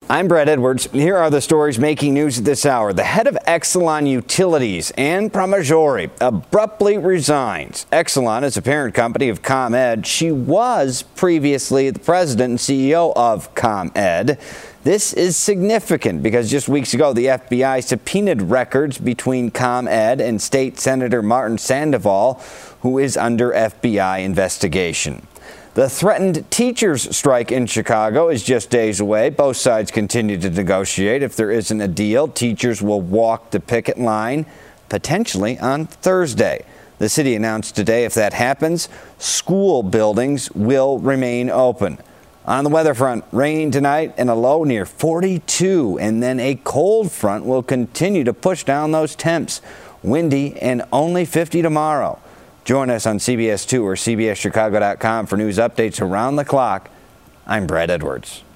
I'm Brett Edwards. Here are the stories making news at this hour. The head of Exelon Utilities, Ann Pramaggiore, abruptly resigns. Exelon is a parent company of ComEd. She was previously the president and CEO of ComEd. This is significant because just weeks ago, the FBI subpoenaed records between ComEd and State Senator Martin Sandoval, who is under FBI investigation. The threatened teachers' strike in Chicago is just days away. Both sides continue to negotiate. If there isn't a deal, teachers will walk the picket line, potentially on Thursday. The city announced today if that happens, school buildings will remain open. On the weather front, rain tonight and a low near 42, and then a cold front will continue to push down those temps. Windy and only 50 tomorrow. Join us on CBS 2 or CBSChicago.com for news updates around the clock. I'm Brett Edwards.